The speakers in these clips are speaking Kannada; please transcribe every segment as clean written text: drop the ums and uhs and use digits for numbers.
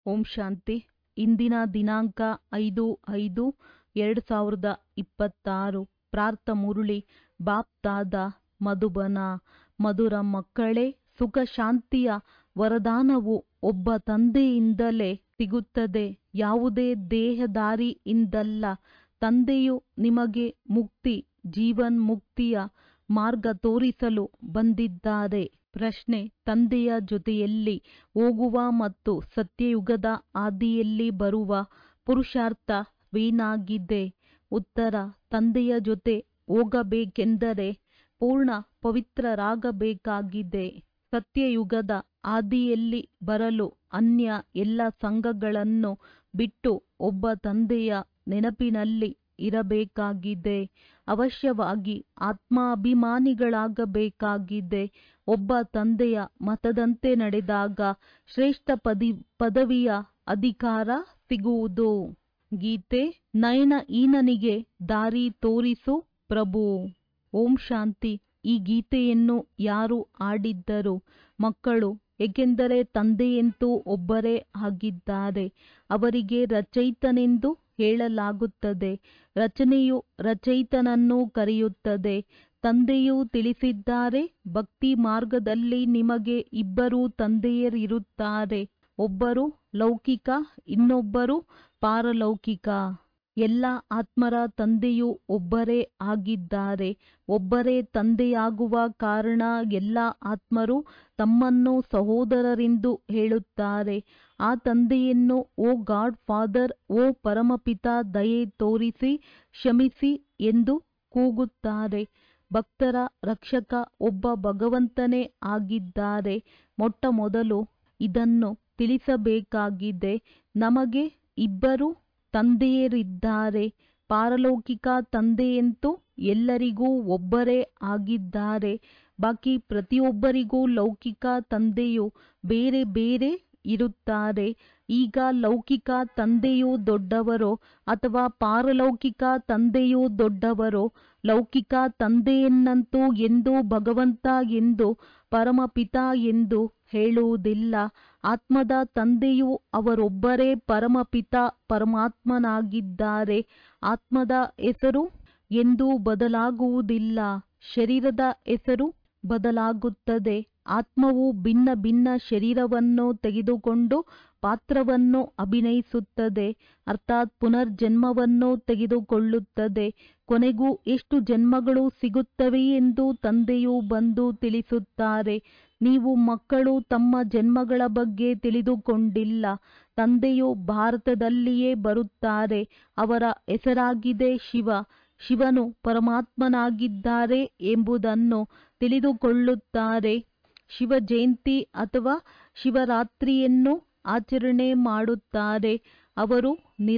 ಓಂ ಶಾಂತಿ. ಇಂದಿನ ದಿನಾಂಕ 5/5/2026. ಪ್ರಾರ್ಥ ಮುರುಳಿ. ಬಾಪ್ ದಾದ ಮಧುಬನ. ಮಧುರ ಮಕ್ಕಳೇ, ಸುಖ ಶಾಂತಿಯ ವರದಾನವು ಒಬ್ಬ ತಂದೆಯಿಂದಲೇ ಸಿಗುತ್ತದೆ, ಯಾವುದೇ ದೇಹದಾರಿಯಿಂದಲ್ಲ. ತಂದೆಯು ನಿಮಗೆ ಮುಕ್ತಿ, ಜೀವನ್ ಮುಕ್ತಿಯ ಮಾರ್ಗ ತೋರಿಸಲು ಬಂದಿದ್ದಾರೆ. ಪ್ರಶ್ನೆ: ತಂದೆಯ ಜೊತೆಯಲ್ಲಿ ಹೋಗುವ ಮತ್ತು ಸತ್ಯಯುಗದ ಆದಿಯಲ್ಲಿ ಬರುವ ಪುರುಷಾರ್ಥವೇನಾಗಿದೆ? ಉತ್ತರ: ತಂದೆಯ ಜೊತೆ ಹೋಗಬೇಕೆಂದರೆ ಪೂರ್ಣ ಪವಿತ್ರರಾಗಬೇಕಾಗಿದೆ. ಸತ್ಯಯುಗದ ಆದಿಯಲ್ಲಿ ಬರಲು ಅನ್ಯ ಎಲ್ಲ ಸಂಘಗಳನ್ನು ಬಿಟ್ಟು ಒಬ್ಬ ತಂದೆಯ ನೆನಪಿನಲ್ಲಿ ಇರಬೇಕಾಗಿದೆ. ಅವಶ್ಯವಾಗಿ ಆತ್ಮಾಭಿಮಾನಿಗಳಾಗಬೇಕಾಗಿದೆ. ಒಬ್ಬ ತಂದೆಯ ಮತದಂತೆ ನಡೆದಾಗ ಶ್ರೇಷ್ಠ ಪದವಿಯ ಅಧಿಕಾರ ಸಿಗುವುದು. ಗೀತೆ. ನಯನಹೀನನಿಗೆ ದಾರಿ ತೋರಿಸು ಪ್ರಭು. ಓಂ ಶಾಂತಿ. ಈ ಗೀತೆಯನ್ನು ಯಾರು ಹಾಡಿದ್ದರು? ಮಕ್ಕಳು, ಏಕೆಂದರೆ ತಂದೆಯಂತೂ ಒಬ್ಬರೇ ಆಗಿದ್ದಾರೆ. ಅವರಿಗೆ ರಚಯಿತನೆಂದು ಹೇಳಲಾಗುತ್ತದೆ. ರಚನೆಯು ರಚಯಿತನನ್ನು ಕರೆಯುತ್ತದೆ. ತಂದೆಯು ತಿಳಿಸಿದ್ದಾರೆ, ಭಕ್ತಿ ಮಾರ್ಗದಲ್ಲಿ ನಿಮಗೆ ಇಬ್ಬರು ತಂದೆಯರಿರುತ್ತಾರೆ. ಒಬ್ಬರು ಲೌಕಿಕ, ಇನ್ನೊಬ್ಬರು ಪಾರಲೌಕಿಕ. ಎಲ್ಲ ಆತ್ಮರ ತಂದೆಯು ಒಬ್ಬರೇ ಆಗಿದ್ದಾರೆ. ಒಬ್ಬರೇ ತಂದೆಯಾಗುವ ಕಾರಣ ಎಲ್ಲ ಆತ್ಮರು ತಮ್ಮನ್ನು ಸಹೋದರರೆಂದು ಹೇಳುತ್ತಾರೆ. ಆ ತಂದೆಯನ್ನು ಓ ಗಾಡ್ ಫಾದರ್, ಓ ಪರಮಪಿತ, ದಯೆ ತೋರಿಸಿ ಕ್ಷಮಿಸಿ ಎಂದು ಕೂಗುತ್ತಾರೆ. ಭಕ್ತರ ರಕ್ಷಕ ಒಬ್ಬ ಭಗವಂತನೇ ಆಗಿದ್ದಾರೆ. ಮೊಟ್ಟ ಮೊದಲು ಇದನ್ನು ತಿಳಿಸಬೇಕಾಗಿದೆ. ನಮಗೆ ಇಬ್ಬರು ತಂದೆಯರಿದ್ದಾರೆ. ಪಾರಲೌಕಿಕ ತಂದೆಯಂತೂ ಎಲ್ಲರಿಗೂ ಒಬ್ಬರೇ ಆಗಿದ್ದಾರೆ. ಬಾಕಿ ಪ್ರತಿಯೊಬ್ಬರಿಗೂ ಲೌಕಿಕ ತಂದೆಯು ಬೇರೆ ಬೇರೆ ಇರುತ್ತಾರೆ. ಈಗ ಲೌಕಿಕ ತಂದೆಯು ದೊಡ್ಡವರೋ ಅಥವಾ ಪಾರಲೌಕಿಕ ತಂದೆಯು ದೊಡ್ಡವರೋ? ಲೌಕಿಕ ತಂದೆಯನ್ನಂತೂ ಎಂದೂ ಭಗವಂತ ಎಂದು, ಪರಮಪಿತ ಎಂದು ಹೇಳುವುದಿಲ್ಲ. ಆತ್ಮದ ತಂದೆಯು ಅವರೊಬ್ಬರೇ ಪರಮಪಿತ ಪರಮಾತ್ಮನಾಗಿದ್ದಾರೆ. ಆತ್ಮದ ಹೆಸರು ಎಂದೂ ಬದಲಾಗುವುದಿಲ್ಲ. ಶರೀರದ ಹೆಸರು ಬದಲಾಗುತ್ತದೆ. ಆತ್ಮವು ಭಿನ್ನ ಭಿನ್ನ ಶರೀರವನ್ನು ತೆಗೆದುಕೊಂಡು ಪಾತ್ರವನ್ನು ಅಭಿನಯಿಸುತ್ತದೆ, ಅರ್ಥಾತ್ ಪುನರ್ಜನ್ಮವನ್ನು ತೆಗೆದುಕೊಳ್ಳುತ್ತದೆ. ಕೊನೆಗೂ ಎಷ್ಟು ಜನ್ಮಗಳು ಸಿಗುತ್ತವೆ ಎಂದು ತಂದೆಯು ಬಂದು ತಿಳಿಸುತ್ತಾರೆ. ನೀವು ಮಕ್ಕಳು ತಮ್ಮ ಜನ್ಮಗಳ ಬಗ್ಗೆ ತಿಳಿದುಕೊಂಡಿಲ್ಲ. ತಂದೆಯು ಭಾರತದಲ್ಲಿಯೇ ಬರುತ್ತಾರೆ. ಅವರ ಹೆಸರಾಗಿದೆ ಶಿವ. ಶಿವನು ಪರಮಾತ್ಮನಾಗಿದ್ದಾರೆ ಎಂಬುದನ್ನು ತಿಳಿದುಕೊಳ್ಳುತ್ತಾರೆ. ಶಿವ ಜಯಂತಿ ಅಥವಾ ಶಿವರಾತ್ರಿಯನ್ನು ಆಚರಣೆ ಮಾಡುತ್ತಾರೆ. ಅವರು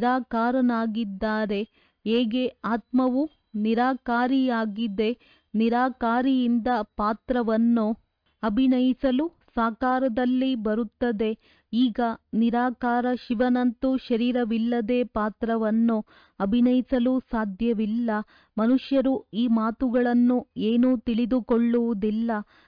ನಿರಾಕಾರನಾಗಿದ್ದಾರೆ. ಹೇಗೆ ಆತ್ಮವು ನಿರಾಕಾರಿಯಾಗಿದೆ, ನಿರಾಕಾರಿಯಿಂದ ಪಾತ್ರವನ್ನು ಅಭಿನಯಿಸಲು ಸಾಕಾರದಲ್ಲಿ ಬರುತ್ತದೆ. ಈಗ ನಿರಾಕಾರ ಶಿವನಂತೂ ಶರೀರವಿಲ್ಲದೆ ಪಾತ್ರವನ್ನು ಅಭಿನಯಿಸಲು ಸಾಧ್ಯವಿಲ್ಲ. ಮನುಷ್ಯರು ಈ ಮಾತುಗಳನ್ನು ಏನೂ ತಿಳಿದುಕೊಳ್ಳುವುದಿಲ್ಲ.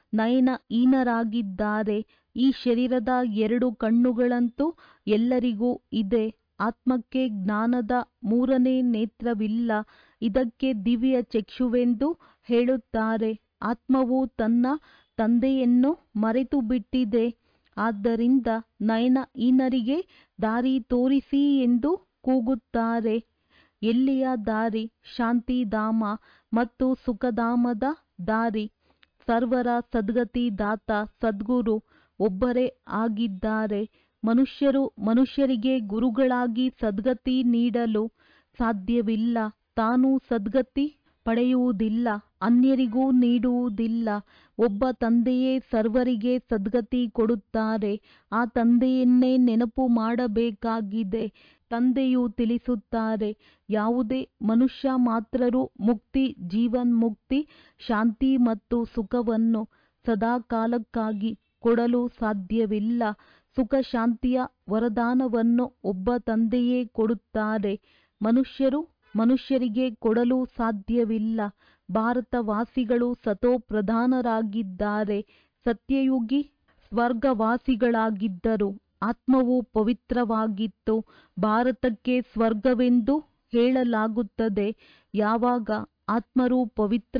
ನಯನಹೀನರಾಗಿದ್ದಾರೆ. ಈ ಶರೀರದ 2 ಕಣ್ಣುಗಳಂತೂ ಎಲ್ಲರಿಗೂ ಇದೆ. ಆತ್ಮಕ್ಕೆ ಜ್ಞಾನದ 3ನೇ ನೇತ್ರವಿಲ್ಲ. ಇದಕ್ಕೆ ದಿವ್ಯ ಚಕ್ಷುವೆಂದು ಹೇಳುತ್ತಾರೆ. ಆತ್ಮವು ತನ್ನ ತಂದೆಯನ್ನು ಮರೆತು ಬಿಟ್ಟಿದೆ. ಆದ್ದರಿಂದ ನಯನಹೀನರಿಗೆ ದಾರಿ ತೋರಿಸಿ ಎಂದು ಕೂಗುತ್ತಾರೆ. ಎಲ್ಲಿಯ ದಾರಿ? ಶಾಂತಿಧಾಮ ಮತ್ತು ಸುಖಧಾಮದ ದಾರಿ. ಸರ್ವರ ಸದ್ಗತಿ ದಾತ ಸದ್ಗುರು ಒಬ್ಬರೇ ಆಗಿದ್ದಾರೆ. ಮನುಷ್ಯರು ಮನುಷ್ಯರಿಗೆ ಗುರುಗಳಾಗಿ ಸದ್ಗತಿ ನೀಡಲು ಸಾಧ್ಯವಿಲ್ಲ. ತಾನು ಸದ್ಗತಿ ಪಡೆಯುವುದಿಲ್ಲ, ಅನ್ಯರಿಗೂ ನೀಡುವುದಿಲ್ಲ. ಒಬ್ಬ ತಂದೆಯೇ ಸರ್ವರಿಗೆ ಸದ್ಗತಿ ಕೊಡುತ್ತಾರೆ. ಆ ತಂದೆಯನ್ನೇ ನೆನಪು ಮಾಡಬೇಕಾಗಿದೆ. ತಂದೆಯು ತಿಳಿಸುತ್ತಾರೆ, ಯಾವುದೇ ಮನುಷ್ಯ ಮಾತ್ರರು ಮುಕ್ತಿ, ಜೀವನ್ ಮುಕ್ತಿ, ಶಾಂತಿ ಮತ್ತು ಸುಖವನ್ನು ಸದಾಕಾಲಕ್ಕಾಗಿ ಕೊಡಲು ಸಾಧ್ಯವಿಲ್ಲ. ಸುಖ ಶಾಂತಿಯ ವರದಾನವನ್ನು ಒಬ್ಬ ತಂದೆಯೇ ಕೊಡುತ್ತಾರೆ. ಮನುಷ್ಯರು ಮನುಷ್ಯರಿಗೆ ಕೊಡಲು ಸಾಧ್ಯವಿಲ್ಲ. ಭಾರತವಾಸಿಗಳು ಸತೋಪ್ರಧಾನರಾಗಿದ್ದಾರೆ. ಸತ್ಯಯುಗಿ ಸ್ವರ್ಗವಾಸಿಗಳಾಗಿದ್ದರು. ಆತ್ಮವು ಪವಿತ್ರವಾಗಿತ್ತು. ಭಾರತಕ್ಕೆ ಸ್ವರ್ಗವೆಂದು ಹೇಳಲಾಗುತ್ತದೆ. ಯಾವಾಗ ಆತ್ಮರು ಪವಿತ್ರ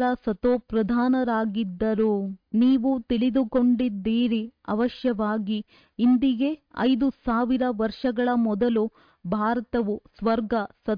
ಸತೋಪ್ರಧಾನರಾಗಿದ್ದರು. ನೀವು ತಿಳಿದುಕೊಂಡಿದ್ದೀರಿ. ಅವಶ್ಯವಾಗಿ ಇಂದಿಗೆ 5000 ವರ್ಷಗಳ ಮೊದಲು ಭಾರತವು ಸ್ವರ್ಗ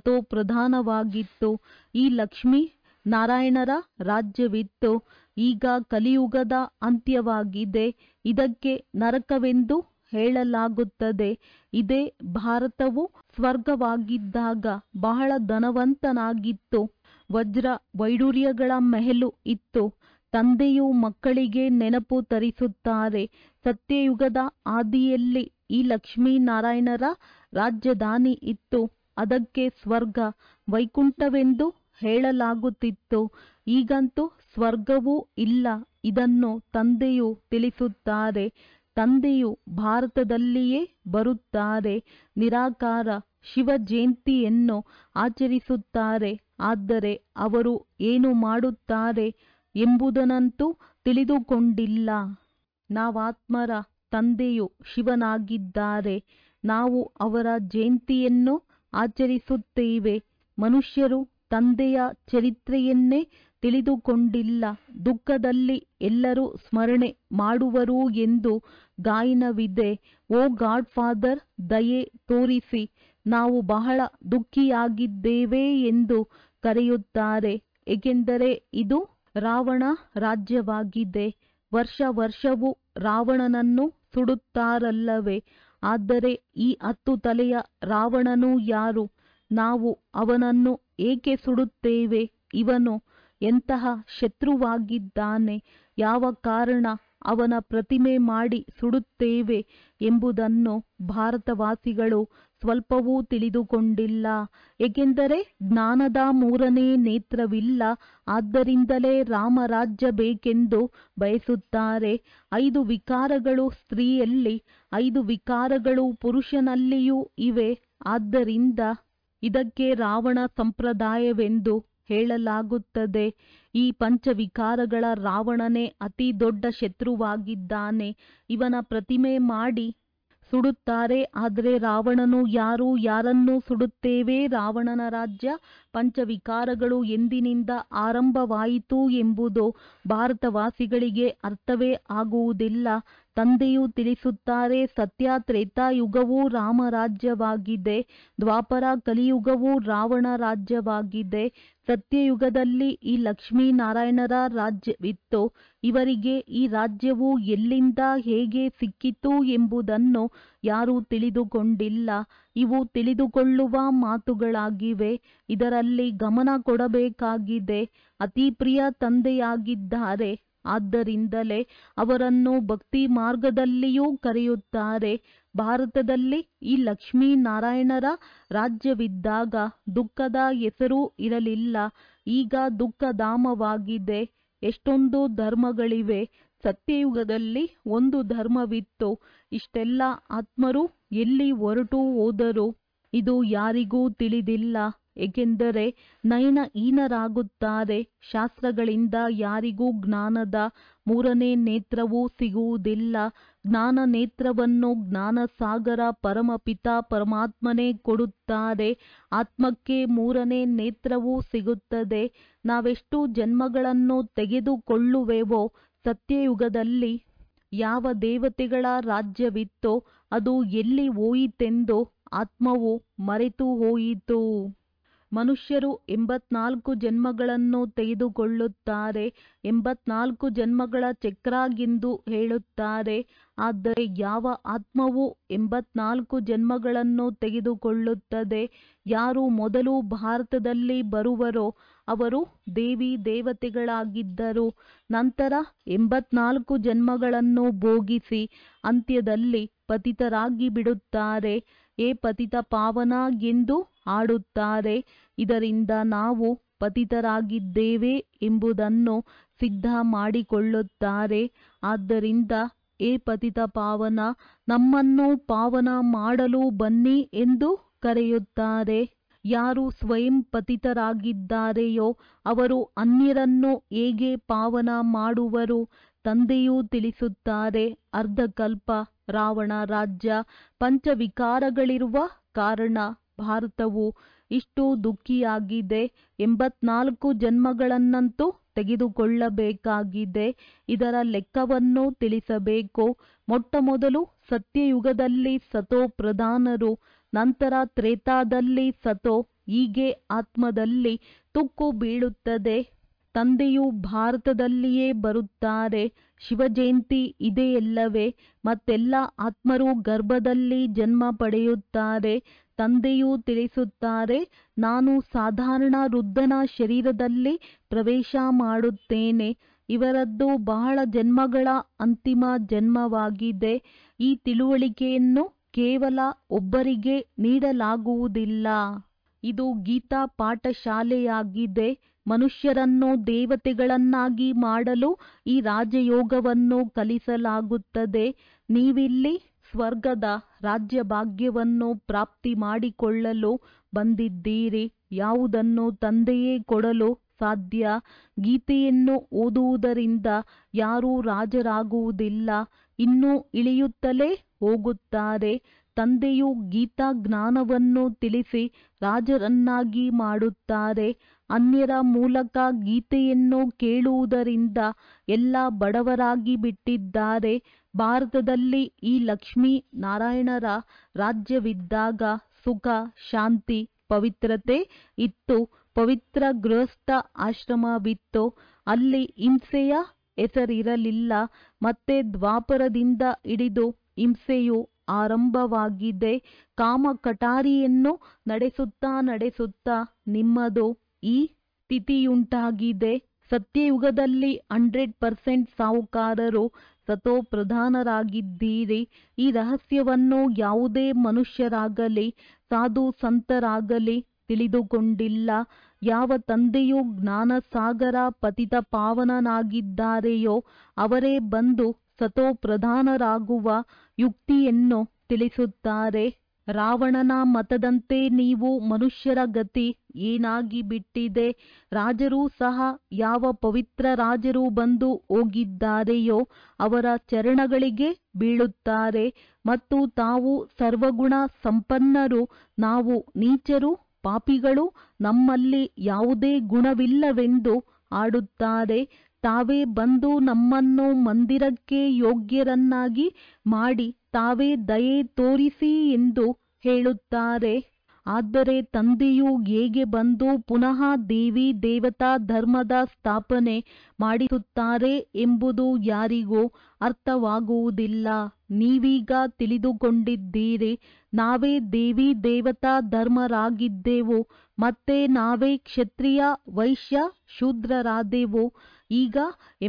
ಸತೋಪ್ರಧಾನವಾಗಿತ್ತು. ಈ ಲಕ್ಷ್ಮೀ ನಾರಾಯಣರ ರಾಜ್ಯವಿತ್ತು. ಈಗ ಕಲಿಯುಗದ ಅಂತ್ಯವಾಗಿದೆ. ಇದಕ್ಕೆ ನರಕವೆಂದು ಹೇಳಲಾಗುತ್ತದೆ. ಇದೇ ಭಾರತವು ಸ್ವರ್ಗವಾಗಿದ್ದಾಗ ಬಹಳ ಧನವಂತನಾಗಿತ್ತು. ವಜ್ರ ವೈಡೂರ್ಯಗಳ ಮೆಹಲು ಇತ್ತು. ತಂದೆಯು ಮಕ್ಕಳಿಗೆ ನೆನಪು ತರಿಸುತ್ತಾರೆ. ಸತ್ಯಯುಗದ ಆದಿಯಲ್ಲಿ ಈ ಲಕ್ಷ್ಮೀನಾರಾಯಣರ ರಾಜಧಾನಿ ಇತ್ತು. ಅದಕ್ಕೆ ಸ್ವರ್ಗ ವೈಕುಂಠವೆಂದು ಹೇಳಲಾಗುತ್ತಿತ್ತು. ಈಗಂತೂ ಸ್ವರ್ಗವೂ ಇಲ್ಲ. ಇದನ್ನು ತಂದೆಯು ತಿಳಿಸುತ್ತಾರೆ. ತಂದೆಯು ಭಾರತದಲ್ಲಿಯೇ ಬರುತ್ತಾರೆ. ನಿರಾಕಾರ ಶಿವ ಜಯಂತಿಯನ್ನು ಆಚರಿಸುತ್ತಾರೆ. ಆದರೆ ಅವರು ಏನು ಮಾಡುತ್ತಾರೆ ಎಂಬುದನ್ನಂತೂ ತಿಳಿದುಕೊಂಡಿಲ್ಲ. ನಾವಾತ್ಮರ ತಂದೆಯು ಶಿವನಾಗಿದ್ದಾರೆ. ನಾವು ಅವರ ಜಯಂತಿಯನ್ನು ಆಚರಿಸುತ್ತೇವೆ. ಮನುಷ್ಯರು ತಂದೆಯ ಚರಿತ್ರೆಯನ್ನೇ ತಿಳಿದುಕೊಂಡಿಲ್ಲ. ದುಃಖದಲ್ಲಿ ಎಲ್ಲರೂ ಸ್ಮರಣೆ ಮಾಡುವರು ಎಂದು ಗಾಯನವಿದೆ. ಓ ಗಾಡ್ ಫಾದರ್, ದಯೆ ತೋರಿಸಿ, ನಾವು ಬಹಳ ದುಃಖಿಯಾಗಿದ್ದೇವೆ ಎಂದು ಕರೆಯುತ್ತಾರೆ. ಏಕೆಂದರೆ ಇದು ರಾವಣ ರಾಜ್ಯವಾಗಿದೆ. ವರ್ಷ ವರ್ಷವೂ ರಾವಣನನ್ನು ಸುಡುತ್ತಾರಲ್ಲವೇ? ಆದರೆ ಈ 10 ತಲೆಯ ರಾವಣನು ಯಾರು? ನಾವು ಅವನನ್ನು ಏಕೆ ಸುಡುತ್ತೇವೆ? ಇವನು ಎಂತಹ ಶತ್ರುವಾಗಿದ್ದಾನೆ? ಯಾವ ಕಾರಣ ಅವನ ಪ್ರತಿಮೆ ಮಾಡಿ ಸುಡುತ್ತೇವೆ ಎಂಬುದನ್ನು ಭಾರತವಾಸಿಗಳು ಸ್ವಲ್ಪವೂ ತಿಳಿದುಕೊಂಡಿಲ್ಲ. ಏಕೆಂದರೆ ಜ್ಞಾನದ 3ನೇ ನೇತ್ರವಿಲ್ಲ. ಆದ್ದರಿಂದಲೇ ರಾಮರಾಜ್ಯ ಬೇಕೆಂದು ಬಯಸುತ್ತಾರೆ. 5 ವಿಕಾರಗಳು ಸ್ತ್ರೀಯಲ್ಲಿ, 5 ವಿಕಾರಗಳು ಪುರುಷನಲ್ಲಿಯೂ ಇವೆ. ಆದ್ದರಿಂದ ಇದಕ್ಕೆ ರಾವಣ ಸಂಪ್ರದಾಯವೆಂದು ಹೇಳಲಾಗುತ್ತದೆ. ಈ 5 ವಿಕಾರಗಳ ರಾವಣನೇ ಅತಿ ದೊಡ್ಡ ಶತ್ರುವಾಗಿದ್ದಾನೆ. ಇವನ ಪ್ರತಿಮೆ ಮಾಡಿ ಸುಡುತ್ತಾರೆ. ಆದರೆ ರಾವಣನು ಯಾರು? ಯಾರನ್ನು ಸುಡುತ್ತೇವೆ? ರಾವಣನ ರಾಜ್ಯ 5 ವಿಕಾರಗಳು ಎಂದಿನಿಂದ ಆರಂಭವಾಯಿತು ಎಂಬುದು ಭಾರತವಾಸಿಗಳಿಗೆ ಅರ್ಥವೇ ಆಗುವುದಿಲ್ಲ. ತಂದೆಯು ತಿಳಿಸುತ್ತಾರೆ, ಸತ್ಯ ತ್ರೇತಾಯುಗವು ರಾಮರಾಜ್ಯವಾಗಿದೆ. ದ್ವಾಪರ ಕಲಿಯುಗವು ರಾವಣ ರಾಜ್ಯವಾಗಿದೆ. ಸತ್ಯಯುಗದಲ್ಲಿ ಈ ಲಕ್ಷ್ಮೀನಾರಾಯಣರ ರಾಜ್ಯವಿತ್ತು. ಇವರಿಗೆ ಈ ರಾಜ್ಯವು ಎಲ್ಲಿಂದ ಹೇಗೆ ಸಿಕ್ಕಿತು ಎಂಬುದನ್ನು ಯಾರೂ ತಿಳಿದುಕೊಂಡಿಲ್ಲ. ಇವು ತಿಳಿದುಕೊಳ್ಳುವ ಮಾತುಗಳಾಗಿವೆ. ಇದರಲ್ಲಿ ಗಮನ ಕೊಡಬೇಕಾಗಿದೆ. ಅತಿ ಪ್ರಿಯ ತಂದೆಯಾಗಿದ್ದಾರೆ. ಆದ್ದರಿಂದಲೇ ಅವರನ್ನು ಭಕ್ತಿ ಮಾರ್ಗದಲ್ಲಿಯೂ ಕರೆಯುತ್ತಾರೆ. ಭಾರತದಲ್ಲಿ ಈ ಲಕ್ಷ್ಮೀನಾರಾಯಣರ ರಾಜ್ಯವಿದ್ದಾಗ ದುಃಖದ ಹೆಸರು ಇರಲಿಲ್ಲ. ಈಗ ದುಃಖಧಾಮವಾಗಿದೆ. ಎಷ್ಟೊಂದು ಧರ್ಮಗಳಿವೆ. ಸತ್ಯಯುಗದಲ್ಲಿ ಒಂದು ಧರ್ಮವಿತ್ತು. ಇಷ್ಟೆಲ್ಲ ಆತ್ಮರು ಎಲ್ಲಿ ಹೊರಟು ಹೋದರು? ಇದು ಯಾರಿಗೂ ತಿಳಿದಿಲ್ಲ. ಏಕೆಂದರೆ ನಯನಹೀನರಾಗುತ್ತಾರೆ. ಶಾಸ್ತ್ರಗಳಿಂದ ಯಾರಿಗೂ ಜ್ಞಾನದ 3ನೇ ನೇತ್ರವೂ ಸಿಗುವುದಿಲ್ಲ. ಜ್ಞಾನ ನೇತ್ರವನ್ನು ಜ್ಞಾನಸಾಗರ ಪರಮಪಿತ ಪರಮಾತ್ಮನೇ ಕೊಡುತ್ತಾರೆ. ಆತ್ಮಕ್ಕೆ 3ನೇ ನೇತ್ರವೂ ಸಿಗುತ್ತದೆ. ನಾವೆಷ್ಟು ಜನ್ಮಗಳನ್ನು ತೆಗೆದುಕೊಳ್ಳುವೆವೋ? ಸತ್ಯಯುಗದಲ್ಲಿ ಯಾವ ದೇವತೆಗಳ ರಾಜ್ಯವಿತ್ತೋ ಅದು ಎಲ್ಲಿ ಹೋಯಿತೆಂದು ಆತ್ಮವು ಮರೆತು ಹೋಯಿತು. ಮನುಷ್ಯರು 84 ಜನ್ಮಗಳನ್ನು ತೆಗೆದುಕೊಳ್ಳುತ್ತಾರೆ. 84 ಜನ್ಮಗಳ ಚಕ್ರ ಎಂದು ಹೇಳುತ್ತಾರೆ. ಆದರೆ ಯಾವ ಆತ್ಮವು 84 ಜನ್ಮಗಳನ್ನು ತೆಗೆದುಕೊಳ್ಳುತ್ತದೆ? ಯಾರು ಮೊದಲು ಭಾರತದಲ್ಲಿ ಬರುವರೋ ಅವರು ದೇವಿ ದೇವತೆಗಳಾಗಿದ್ದರು. ನಂತರ 84 ಜನ್ಮಗಳನ್ನು ಭೋಗಿಸಿ ಅಂತ್ಯದಲ್ಲಿ ಪತಿತರಾಗಿ ಬಿಡುತ್ತಾರೆ. ಏ ಪತಿತ ಪಾವನ ಎಂದು ಹಾಡುತ್ತಾರೆ. ಇದರಿಂದ ನಾವು ಪತಿತರಾಗಿದ್ದೇವೆ ಎಂಬುದನ್ನು ಸಿದ್ಧ ಮಾಡಿಕೊಳ್ಳುತ್ತಾರೆ. ಆದ್ದರಿಂದ ಏ ಪತಿತ ಪಾವನ, ನಮ್ಮನ್ನು ಪಾವನ ಮಾಡಲು ಬನ್ನಿ ಎಂದು ಕರೆಯುತ್ತಾರೆ. ಯಾರು ಸ್ವಯಂ ಪತಿತರಾಗಿದ್ದಾರೆಯೋ ಅವರು ಅನ್ಯರನ್ನು ಹೇಗೆ ಪಾವನ ಮಾಡುವರು? ತಂದೆಯೂ ತಿಳಿಸುತ್ತಾರೆ, ಅರ್ಧಕಲ್ಪ ರಾವಣ ರಾಜ್ಯ ಪಂಚವಿಕಾರಗಳಿರುವ ಕಾರಣ ಭಾರತವು ಇಷ್ಟು ದುಃಖಿಯಾಗಿದೆ. 84 ಜನ್ಮಗಳನ್ನಂತೂ ತೆಗೆದುಕೊಳ್ಳಬೇಕಾಗಿದೆ. ಇದರ ಲೆಕ್ಕವನ್ನು ತಿಳಿಸಬೇಕು. ಮೊಟ್ಟಮೊದಲು ಸತ್ಯಯುಗದಲ್ಲಿ ಸತೋ ಪ್ರಧಾನರು, ನಂತರ ತ್ರೇತಾದಲ್ಲಿ ಸತೋ, ಹೀಗೆ ಆತ್ಮದಲ್ಲಿ ತುಕ್ಕು ಬೀಳುತ್ತದೆ. ತಂದೆಯು ಭಾರತದಲ್ಲಿಯೇ ಬರುತ್ತಾರೆ. ಶಿವಜಯಂತಿ ಇದೆಯಲ್ಲವೇ? ಮತ್ತೆಲ್ಲ ಆತ್ಮರು ಗರ್ಭದಲ್ಲಿ ಜನ್ಮ ಪಡೆಯುತ್ತಾರೆ. ತಂದೆಯೂ ತಿಳಿಸುತ್ತಾರೆ, ನಾನು ಸಾಧಾರಣ ವೃದ್ಧನ ಶರೀರದಲ್ಲಿ ಪ್ರವೇಶ ಮಾಡುತ್ತೇನೆ. ಇವರದ್ದು ಬಹಳ ಜನ್ಮಗಳ ಅಂತಿಮ ಜನ್ಮವಾಗಿದೆ. ಈ ತಿಳುವಳಿಕೆಯನ್ನು ಕೇವಲ ಒಬ್ಬರಿಗೆ ನೀಡಲಾಗುವುದಿಲ್ಲ. ಇದು ಗೀತಾ ಪಾಠಶಾಲೆಯಾಗಿದೆ. ಮನುಷ್ಯರನ್ನು ದೇವತೆಗಳನ್ನಾಗಿ ಮಾಡಲು ಈ ರಾಜಯೋಗವನ್ನು ಕಲಿಸಲಾಗುತ್ತದೆ. ನೀವಿಲ್ಲಿ ಸ್ವರ್ಗದ ರಾಜ್ಯಭಾಗ್ಯವನ್ನು ಪ್ರಾಪ್ತಿ ಮಾಡಿಕೊಳ್ಳಲು ಬಂದಿದ್ದೀರಿ. ಯಾವುದನ್ನು ತಂದೆಯೇ ಕೊಡಲು ಸಾಧ್ಯ? ಗೀತೆಯನ್ನು ಓದುವುದರಿಂದ ಯಾರೂ ರಾಜರಾಗುವುದಿಲ್ಲ, ಇನ್ನೂ ಇಳಿಯುತ್ತಲೇ ಹೋಗುತ್ತಾರೆ. ತಂದೆಯು ಗೀತಾ ಜ್ಞಾನವನ್ನು ತಿಳಿಸಿ ರಾಜರನ್ನಾಗಿ ಮಾಡುತ್ತಾರೆ. ಅನ್ಯರ ಮೂಲಕ ಗೀತೆಯನ್ನು ಕೇಳುವುದರಿಂದ ಎಲ್ಲ ಬಡವರಾಗಿ ಬಿಟ್ಟಿದ್ದಾರೆ. ಭಾರತದಲ್ಲಿ ಈ ಲಕ್ಷ್ಮೀ ನಾರಾಯಣರ ರಾಜ್ಯವಿದ್ದಾಗ ಸುಖ, ಶಾಂತಿ, ಪವಿತ್ರತೆ ಇತ್ತು. ಪವಿತ್ರ ಗೃಹಸ್ಥ ಆಶ್ರಮವಿತ್ತು. ಅಲ್ಲಿ ಹಿಂಸೆಯ ಹೆಸರಿರಲಿಲ್ಲ. ಮತ್ತೆ ದ್ವಾಪರದಿಂದ ಹಿಡಿದು ಹಿಂಸೆಯು ಆರಂಭವಾಗಿದೆ. ಕಾಮ ಕಟಾರಿಯನ್ನು ನಡೆಸುತ್ತಾ ನಿಮ್ಮದು ಈ ಸ್ಥಿತಿಯುಂಟಾಗಿದೆ. ಸತ್ಯಯುಗದಲ್ಲಿ 100% ಸಾಹುಕಾರರು ಸತೋ ಪ್ರಧಾನರಾಗಿದ್ದೀರಿ. ಈ ರಹಸ್ಯವನ್ನು ಯಾವುದೇ ಮನುಷ್ಯರಾಗಲಿ ಸಾಧು ಸಂತರಾಗಲಿ ತಿಳಿದುಕೊಂಡಿಲ್ಲ. ಯಾವ ತಂದೆಯು ಜ್ಞಾನಸಾಗರ ಪತಿತ ಪಾವನನಾಗಿದ್ದಾರೆಯೋ ಅವರೇ ಬಂದು ಸತೋ ಪ್ರಧಾನರಾಗುವ ಯುಕ್ತಿಯನ್ನು ತಿಳಿಸುತ್ತಾರೆ. ರಾವಣನ ಮತದಂತೆ ನೀವು ಮನುಷ್ಯರ ಗತಿ ಏನಾಗಿ ಬಿಟ್ಟಿದೆ? ರಾಜರೂ ಸಹ ಯಾವ ಪವಿತ್ರ ರಾಜರು ಬಂದು ಹೋಗಿದ್ದಾರೆಯೋ ಅವರ ಚರಣಗಳಿಗೆ ಬೀಳುತ್ತಾರೆ ಮತ್ತು ತಾವು ಸರ್ವಗುಣ ಸಂಪನ್ನರು, ನಾವು ನೀಚರು, ಪಾಪಿಗಳು, ನಮ್ಮಲ್ಲಿ ಯಾವುದೇ ಗುಣವಿಲ್ಲವೆಂದು ಆಡುತ್ತಾರೆ. ತಾವೇ ಬಂದು ನಮ್ಮನ್ನು ಮಂದಿರಕ್ಕೆ ಯೋಗ್ಯರನ್ನಾಗಿ ಮಾಡಿ ತಾವೇ ದಯೆ ತೋರಿಸಿ ಎಂದು ಹೇಳುತ್ತಾರೆ. ಆದರೆ ತಂದೆಯು ಹೇಗೆ ಬಂದು ಪುನಃ ದೇವಿ ದೇವತಾ ಧರ್ಮದ ಸ್ಥಾಪನೆ ಮಾಡಿಸುತ್ತಾರೆ ಎಂಬುದು ಯಾರಿಗೂ ಅರ್ಥವಾಗುವುದಿಲ್ಲ. ನೀವೀಗ ತಿಳಿದುಕೊಂಡಿದ್ದೀರಿ, ನಾವೇ ದೇವಿ ದೇವತಾ ಧರ್ಮರಾಗಿದ್ದೆವು, ಮತ್ತೆ ನಾವೇ ಕ್ಷತ್ರಿಯ, ವೈಶ್ಯ, ಶೂದ್ರರಾದೆವು. ಈಗ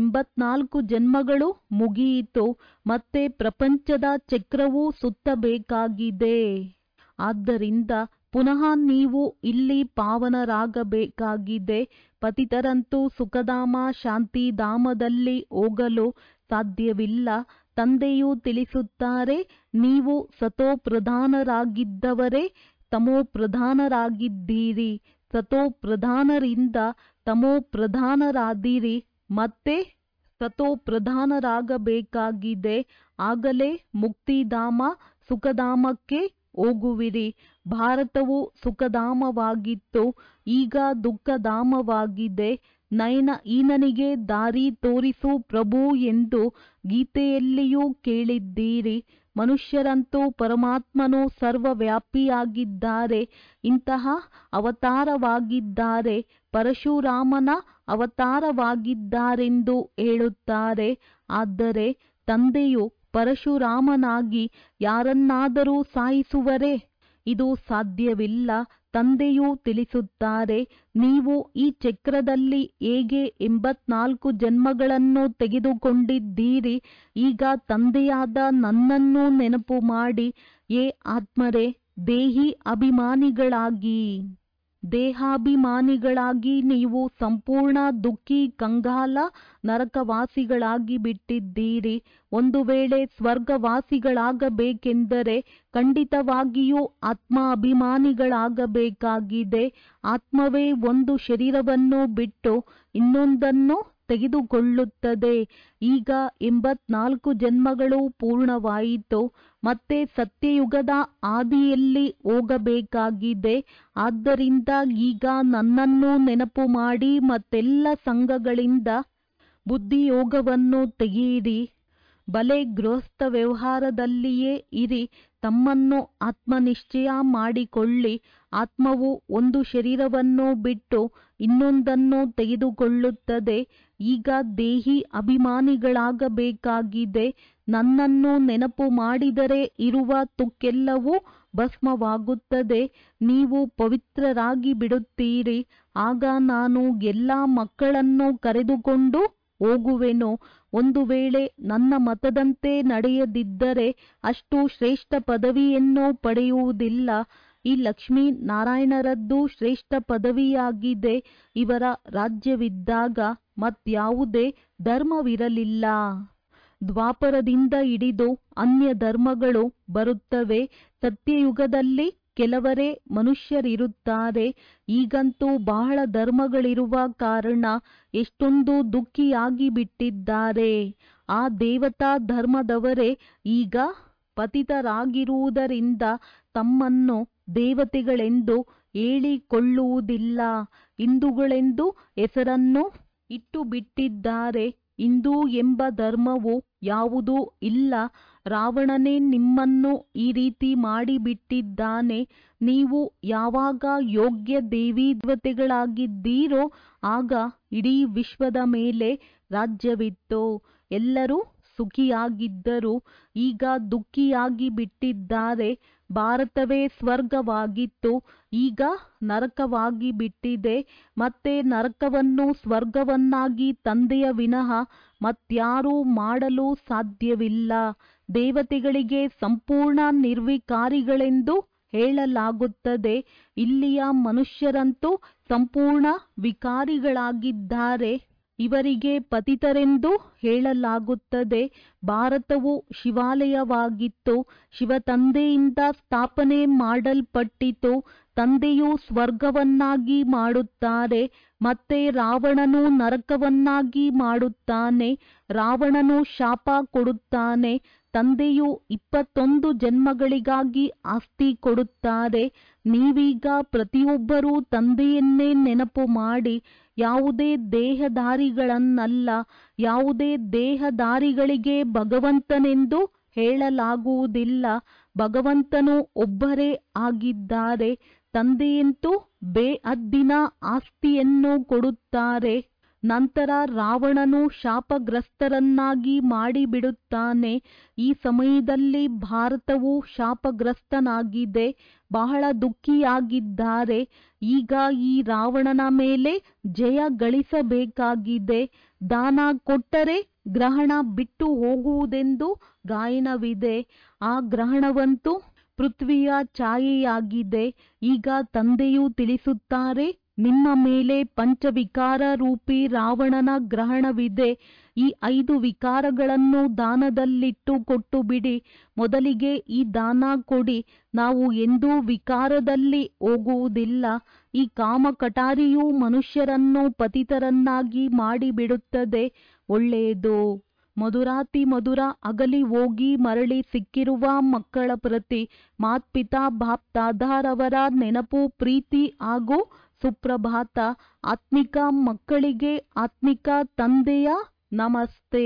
84 ಜನ್ಮಗಳು ಮುಗಿಯಿತು. ಮತ್ತೆ ಪ್ರಪಂಚದ ಚಕ್ರವು ಸುತ್ತಬೇಕಾಗಿದೆ. ಆದ್ದರಿಂದ ಪುನಃ ನೀವು ಇಲ್ಲಿ ಪಾವನರಾಗಬೇಕಾಗಿದೆ. ಪತಿತರಂತೂ ಸುಖಧಾಮ ಶಾಂತಿಧಾಮದಲ್ಲಿ ಹೋಗಲು ಸಾಧ್ಯವಿಲ್ಲ. ತಂದೆಯು ತಿಳಿಸುತ್ತಾರೆ, ನೀವು ಸತೋ ಪ್ರಧಾನರಾಗಿದ್ದವರೇ ತಮೋ ಪ್ರಧಾನರಾಗಿದ್ದೀರಿ. ಸತೋ ಪ್ರಧಾನರಿಂದ ತಮೋ ಪ್ರಧಾನರಾದಿರಿ. ಮತ್ತೆ ಸತೋ ಪ್ರಧಾನರಾಗಬೇಕಾಗಿದೆ. ಆಗಲೇ ಮುಕ್ತಿಧಾಮ ಸುಖಧಾಮಕ್ಕೆ ಹೋಗುವಿರಿ. ಭಾರತವು ಸುಖಧಾಮವಾಗಿತ್ತು, ಈಗ ದುಃಖಧಾಮವಾಗಿದೆ. ನಯನಹೀನನಿಗೆ ದಾರಿ ತೋರಿಸು ಪ್ರಭು ಎಂದು ಗೀತೆಯಲ್ಲಿಯೂ ಕೇಳಿದ್ದೀರಿ. ಮನುಷ್ಯರಂತೂ ಪರಮಾತ್ಮನು ಸರ್ವವ್ಯಾಪಿಯಾಗಿದ್ದಾರೆ. ಇಂತಹ ಅವತಾರವಾಗಿದ್ದಾರೆ. ಪರಶುರಾಮನ ಅವತಾರವಾಗಿದ್ದಾರೆಂದು ಹೇಳುತ್ತಾರೆ. ಆದರೆ ತಂದೆಯು ಪರಶುರಾಮನಾಗಿ ಯಾರನ್ನಾದರೂ ಸಾಯಿಸುವರೇ? ಇದು ಸಾಧ್ಯವಿಲ್ಲ. ತಂದೆಯು ತಿಳಿಸುತ್ತಾರೆ, ನೀವು ಈ ಚಕ್ರದಲ್ಲಿ ಹೇಗೆ 84 ಜನ್ಮಗಳನ್ನು ತೆಗೆದುಕೊಂಡಿದ್ದೀರಿ. ಈಗ ತಂದೆಯಾದ ನನ್ನನ್ನು ನೆನಪು ಮಾಡಿ. ಏ ಆತ್ಮರೇ, ದೇಹಾಭಿಮಾನಿಗಳಾಗಿ ನೀವು ಸಂಪೂರ್ಣ ದುಃಖಿ, ಕಂಗಾಲ, ನರಕವಾಸಿಗಳಾಗಿ ಬಿಟ್ಟಿದ್ದೀರಿ. ಒಂದು ವೇಳೆ ಸ್ವರ್ಗವಾಸಿಗಳಾಗಬೇಕೆಂದರೆ ಖಂಡಿತವಾಗಿಯೂ ಆತ್ಮ ಅಭಿಮಾನಿಗಳಾಗಬೇಕಾಗಿದೆ. ಆತ್ಮವೇ ಒಂದು ಶರೀರವನ್ನು ಬಿಟ್ಟು ಇನ್ನೊಂದನ್ನು ತೆಗೆದುಕೊಳ್ಳುತ್ತದೆ. ಈಗ 84 ಜನ್ಮಗಳು ಪೂರ್ಣವಾಯಿತು. ಮತ್ತೆ ಸತ್ಯಯುಗದ ಆದಿಯಲ್ಲಿ ಹೋಗಬೇಕಾಗಿದೆ. ಆದ್ದರಿಂದ ಈಗ ನನ್ನನ್ನು ನೆನಪು ಮಾಡಿ ಮತ್ತೆಲ್ಲ ಸಂಘಗಳಿಂದ ಬುದ್ಧಿಯೋಗವನ್ನು ತೆಗೆಯಿರಿ. ಬಲೆ ಗೃಹಸ್ಥ ವ್ಯವಹಾರದಲ್ಲಿಯೇ ಇರಿ. ತಮ್ಮನ್ನು ಆತ್ಮನಿಶ್ಚಯ ಮಾಡಿಕೊಳ್ಳಿ. ಆತ್ಮವು ಒಂದು ಶರೀರವನ್ನು ಬಿಟ್ಟು ಇನ್ನೊಂದನ್ನು ತೆಗೆದುಕೊಳ್ಳುತ್ತದೆ. ಈಗ ದೇಹಿ ಅಭಿಮಾನಿಗಳಾಗಬೇಕಾಗಿದೆ. ನನ್ನನ್ನು ನೆನಪು ಮಾಡಿದರೆ ಇರುವ ತುಕ್ಕೆಲ್ಲವೂ ಭಸ್ಮವಾಗುತ್ತದೆ. ನೀವು ಪವಿತ್ರರಾಗಿ ಬಿಡುತ್ತೀರಿ. ಆಗ ನಾನು ಎಲ್ಲ ಮಕ್ಕಳನ್ನು ಕರೆದುಕೊಂಡು ಹೋಗುವೆನು. ಒಂದು ವೇಳೆ ನನ್ನ ಮತದಂತೆ ನಡೆಯದಿದ್ದರೆ ಅಷ್ಟು ಶ್ರೇಷ್ಠ ಪದವಿಯನ್ನು ಪಡೆಯುವುದಿಲ್ಲ. ಈ ಲಕ್ಷ್ಮೀ ನಾರಾಯಣರದ್ದು ಶ್ರೇಷ್ಠ ಪದವಿಯಾಗಿದೆ. ಇವರ ರಾಜ್ಯವಿದ್ದಾಗ ಮತ್ಯಾವುದೇ ಧರ್ಮವಿರಲಿಲ್ಲ. ದ್ವಾಪರದಿಂದ ಹಿಡಿದು ಅನ್ಯ ಧರ್ಮಗಳು ಬರುತ್ತವೆ. ಸತ್ಯಯುಗದಲ್ಲಿ ಕೆಲವರೇ ಮನುಷ್ಯರಿರುತ್ತಾರೆ. ಈಗಂತೂ ಬಹಳ ಧರ್ಮಗಳಿರುವ ಕಾರಣ ಎಷ್ಟೊಂದು ದುಃಖಿಯಾಗಿ ಬಿಟ್ಟಿದ್ದಾರೆ. ಆ ದೇವತಾ ಧರ್ಮದವರೇ ಈಗ ಪತಿತರಾಗಿರುವುದರಿಂದ ತಮ್ಮನ್ನು ದೇವತೆಗಳೆಂದು ಹೇಳಿಕೊಳ್ಳುವುದಿಲ್ಲ. ಹಿಂದೂಗಳೆಂದು ಹೆಸರನ್ನು ಇಟ್ಟು ಬಿಟ್ಟಿದ್ದಾರೆ. ಹಿಂದೂ ಎಂಬ ಧರ್ಮವು ಯಾವುದೂ ಇಲ್ಲ. ರಾವಣನೇ ನಿಮ್ಮನ್ನು ಈ ರೀತಿ ಮಾಡಿಬಿಟ್ಟಿದ್ದಾನೆ. ನೀವು ಯಾವಾಗ ಯೋಗ್ಯ ದೇವತೆಗಳಾಗಿದ್ದೀರೋ ಆಗ ಇಡೀ ವಿಶ್ವದ ಮೇಲೆ ರಾಜ್ಯವಿತ್ತು. ಎಲ್ಲರೂ ಸುಖಿಯಾಗಿದ್ದರು. ಈಗ ದುಃಖಿಯಾಗಿ ಬಿಟ್ಟಿದ್ದಾರೆ. ಭಾರತವೇ ಸ್ವರ್ಗವಾಗಿತ್ತು, ಈಗ ನರಕವಾಗಿ ಬಿಟ್ಟಿದೆ. ಮತ್ತೆ ನರಕವನ್ನು ಸ್ವರ್ಗವನ್ನಾಗಿ ತಂದೆಯ ವಿನಃ ಮತ್ಯಾರೂ ಮಾಡಲು ಸಾಧ್ಯವಿಲ್ಲ. ದೇವತೆಗಳಿಗೆ ಸಂಪೂರ್ಣ ನಿರ್ವಿಕಾರಿಗಳೆಂದು ಹೇಳಲಾಗುತ್ತದೆ. ಇಲ್ಲಿಯ ಮನುಷ್ಯರಂತೂ ಸಂಪೂರ್ಣ ವಿಕಾರಿಗಳಾಗಿದ್ದಾರೆ. ಇವರಿಗೆ ಪತಿತರೆಂದು ಹೇಳಲಾಗುತ್ತದೆ. ಭಾರತವು ಶಿವಾಲಯವಾಗಿತ್ತು. ಶಿವತಂದೆಯಿಂದ ಸ್ಥಾಪನೆ ಮಾಡಲ್ಪಟ್ಟಿತು. ತಂದೆಯು ಸ್ವರ್ಗವನ್ನಾಗಿ ಮಾಡುತ್ತಾರೆ. ಮತ್ತೆ ರಾವಣನು ನರಕವನ್ನಾಗಿ ಮಾಡುತ್ತಾನೆ. ರಾವಣನು ಶಾಪ ಕೊಡುತ್ತಾನೆ. ತಂದೆಯು 21 ಜನ್ಮಗಳಿಗಾಗಿ ಆಸ್ತಿ ಕೊಡುತ್ತಾರೆ. ನೀವೀಗ ಪ್ರತಿಯೊಬ್ಬರೂ ತಂದೆಯನ್ನೇ ನೆನಪು ಮಾಡಿ. ಯಾವುದೇ ದೇಹಧಾರಿಗಳನ್ನಲ್ಲ. ಯಾವುದೇ ದೇಹಧಾರಿಗಳಿಗೆ ಭಗವಂತನೆಂದು ಹೇಳಲಾಗುವುದಿಲ್ಲ. ಭಗವಂತನು ಒಬ್ಬರೇ ಆಗಿದ್ದಾರೆ. ತಂದೆಯಂತೂ ಬೇಹದ್ದಿನ ಆಸ್ತಿಯನ್ನು ಕೊಡುತ್ತಾರೆ. ನಂತರ ರಾವಣನು ಶಾಪಗ್ರಸ್ತರನ್ನಾಗಿ ಮಾಡಿಬಿಡುತ್ತಾನೆ. ಈ ಸಮಯದಲ್ಲಿ ಭಾರತವು ಶಾಪಗ್ರಸ್ತನಾಗಿದೆ. ಬಹಳ ದುಃಖಿಯಾಗಿದ್ದಾರೆ. ಈಗ ಈ ರಾವಣನ ಮೇಲೆ ಜಯ ಗಳಿಸಬೇಕಾಗಿದೆ. ದಾನ ಕೊಟ್ಟರೆ ಗ್ರಹಣ ಬಿಟ್ಟು ಹೋಗುವುದೆಂದು ಗಾಯನವಿದೆ. ಆ ಗ್ರಹಣವಂತೂ ಪೃಥ್ವಿಯ ಛಾಯೆಯಾಗಿದೆ. ಈಗ ತಂದೆಯು ತಿಳಿಸುತ್ತಾರೆ, ನಿಮ್ಮ ಮೇಲೆ ಪಂಚವಿಕಾರ ರೂಪಿ ರಾವಣನ ಗ್ರಹಣವಿದೆ. ಈ 5 ವಿಕಾರಗಳನ್ನು ದಾನದಲ್ಲಿಟ್ಟು ಕೊಟ್ಟು ಬಿಡಿ. ಮೊದಲಿಗೆ ಈ ದಾನ ಕೊಡಿ. ನಾವು ಎಂದೂ ವಿಕಾರದಲ್ಲಿ ಹೋಗುವುದಿಲ್ಲ. ಈ ಕಾಮಕಟಾರಿಯು ಮನುಷ್ಯರನ್ನು ಪತಿತರನ್ನಾಗಿ ಮಾಡಿಬಿಡುತ್ತದೆ. ಒಳ್ಳೆಯದು. ಮಧುರಾತಿ ಮಧುರ ಅಗಲಿ ಹೋಗಿ ಮರಳಿ ಸಿಕ್ಕಿರುವ ಮಕ್ಕಳ ಪ್ರತಿ ಮಾತ್ಪಿತಾ ಬಾಪ್ ದಾದಾರವರ ನೆನಪು, ಪ್ರೀತಿ ಹಾಗೂ ಸುಪ್ರಭಾತ. ಆತ್ಮಿಕ ಮಕ್ಕಳಿಗೆ ಆತ್ಮಿಕ ತಂದೆಯ ನಮಸ್ತೆ.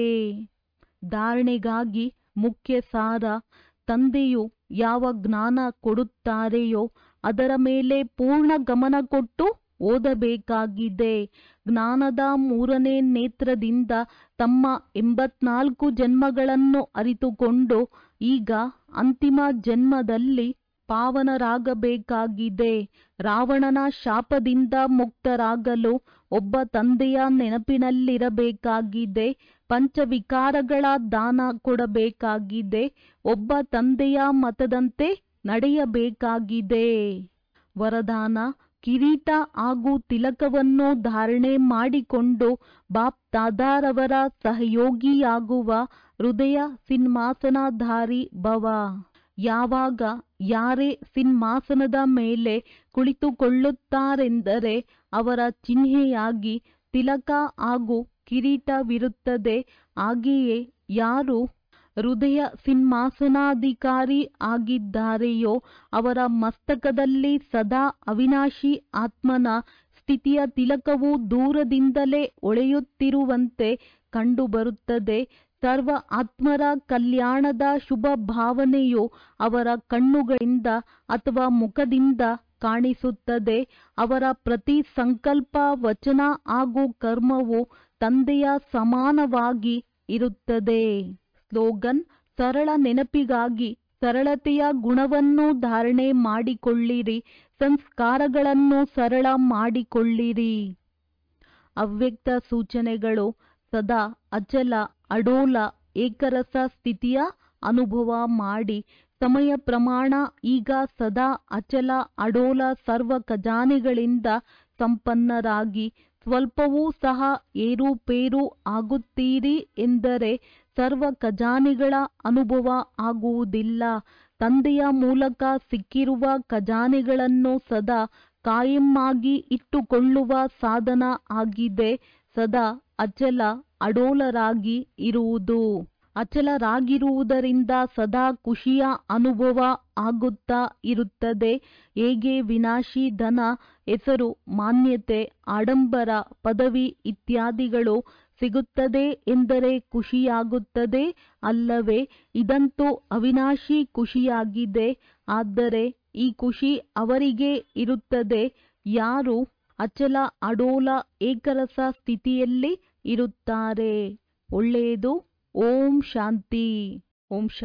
ಧಾರಣೆಗಾಗಿ ಮುಖ್ಯ ಸಾರ. ತಂದೆಯು ಯಾವ ಜ್ಞಾನ ಕೊಡುತ್ತಾರೆಯೋ ಅದರ ಮೇಲೆ ಪೂರ್ಣ ಗಮನ ಕೊಟ್ಟು ಓದಬೇಕಾಗಿದೆ. ಜ್ಞಾನದ 3ನೇ ನೇತ್ರದಿಂದ ತಮ್ಮ 84 ಜನ್ಮಗಳನ್ನು ಅರಿತುಕೊಂಡು ಈಗ ಅಂತಿಮ ಜನ್ಮದಲ್ಲಿ ಪಾವನರಾಗಬೇಕಾಗಿದೆ. ರಾವಣನ ಶಾಪದಿಂದ ಮುಕ್ತರಾಗಲು ಒಬ್ಬ ತಂದೆಯ ನೆನಪಿನಲ್ಲಿರಬೇಕಾಗಿದೆ. ಪಂಚವಿಕಾರಗಳ ದಾನ ಕೊಡಬೇಕಾಗಿದೆ. ಒಬ್ಬ ತಂದೆಯ ಮತದಂತೆ ನಡೆಯಬೇಕಾಗಿದೆ. ವರದಾನ: ಕಿರೀಟ ಹಾಗೂ ತಿಲಕವನ್ನು ಧಾರಣೆ ಮಾಡಿಕೊಂಡು ಬಾಪ್ ದಾದಾರವರ ಸಹಯೋಗಿಯಾಗುವ ಹೃದಯ ಸಿಂಹಾಸನಧಾರಿ ಭವ. ಯಾವಾಗ ಯಾರೇ ಸಿಂಹಾಸನದ ಮೇಲೆ ಕುಳಿತುಕೊಳ್ಳುತ್ತಾರೆಂದರೆ ಅವರ ಚಿಹ್ನೆಯಾಗಿ ತಿಲಕ ಹಾಗೂ ಕಿರೀಟವಿರುತ್ತದೆ. ಹಾಗೆಯೇ ಯಾರು ಹೃದಯ ಸಿಂಹಾಸನಾಧಿಕಾರಿ ಆಗಿದ್ದಾರೆಯೋ ಅವರ ಮಸ್ತಕದಲ್ಲಿ ಸದಾ ಅವಿನಾಶಿ ಆತ್ಮನ ಸ್ಥಿತಿಯ ತಿಲಕವು ದೂರದಿಂದಲೇ ಹೊಳೆಯುತ್ತಿರುವಂತೆ ಕಂಡುಬರುತ್ತದೆ. ಸರ್ವ ಆತ್ಮರ ಕಲ್ಯಾಣದ ಶುಭ ಭಾವನೆಯು ಅವರ ಕಣ್ಣುಗಳಿಂದ ಅಥವಾ ಮುಖದಿಂದ ಕಾಣಿಸುತ್ತದೆ. ಅವರ ಪ್ರತಿ ಸಂಕಲ್ಪ, ವಚನ ಹಾಗೂ ಕರ್ಮವು ತಂದೆಯ ಸಮಾನವಾಗಿ ಇರುತ್ತದೆ. ಸ್ಲೋಗನ್: ಸರಳ ನೆನಪಿಗಾಗಿ ಸರಳತೆಯ ಗುಣವನ್ನು ಧಾರಣೆ ಮಾಡಿಕೊಳ್ಳಿರಿ. ಸಂಸ್ಕಾರಗಳನ್ನು ಸರಳ ಮಾಡಿಕೊಳ್ಳಿರಿ. ಅವ್ಯಕ್ತ ಸೂಚನೆಗಳು: ಸದಾ ಅಚಲ, ಅಡೋಲ, ಏಕರಸ ಸ್ಥಿತಿಯ ಅನುಭವ ಮಾಡಿ. ಸಮಯ ಪ್ರಮಾಣ: ಈಗ ಸದಾ ಅಚಲ, ಅಡೋಲ, ಸರ್ವ ಖಜಾನೆಗಳಿಂದ ಸಂಪನ್ನರಾಗಿ. ಸ್ವಲ್ಪವೂ ಸಹ ಏರುಪೇರು ಆಗುತ್ತೀರಿ ಎಂದರೆ ಸರ್ವ ಖಜಾನೆಗಳ ಅನುಭವ ಆಗುವುದಿಲ್ಲ. ತಂದೆಯ ಮೂಲಕ ಸಿಕ್ಕಿರುವ ಖಜಾನೆಗಳನ್ನು ಸದಾ ಕಾಯಂ ಆಗಿ ಇಟ್ಟುಕೊಳ್ಳುವ ಸಾಧನ ಆಗಿದೆ ಸದಾ ಅಚಲ, ಅಡೋಲರಾಗಿ ಇರುವುದು. ಅಚಲರಾಗಿರುವುದರಿಂದ ಸದಾ ಖುಷಿಯ ಅನುಭವ ಆಗುತ್ತಾ ಇರುತ್ತದೆ. ಹೇಗೆ ವಿನಾಶಿ ಧನ, ಹೆಸರು, ಮಾನ್ಯತೆ, ಆಡಂಬರ, ಪದವಿ ಇತ್ಯಾದಿಗಳು ಸಿಗುತ್ತದೆ ಎಂದರೆ ಖುಷಿಯಾಗುತ್ತದೆ ಅಲ್ಲವೇ? ಇದಂತೂ ಅವಿನಾಶಿ ಖುಷಿಯಾಗಿದೆ. ಆದರೆ ಈ ಖುಷಿ ಅವರಿಗೆ ಇರುತ್ತದೆ ಯಾರು ಅಚಲ, ಅಡೋಲ, ಏಕರಸ ಸ್ಥಿತಿಯಲ್ಲಿ ಇರುತ್ತಾರೆ. ಒಳ್ಳೆಯದು. ಓಂ ಶಾಂತಿ. ಓಂ ಶಾಂತಿ.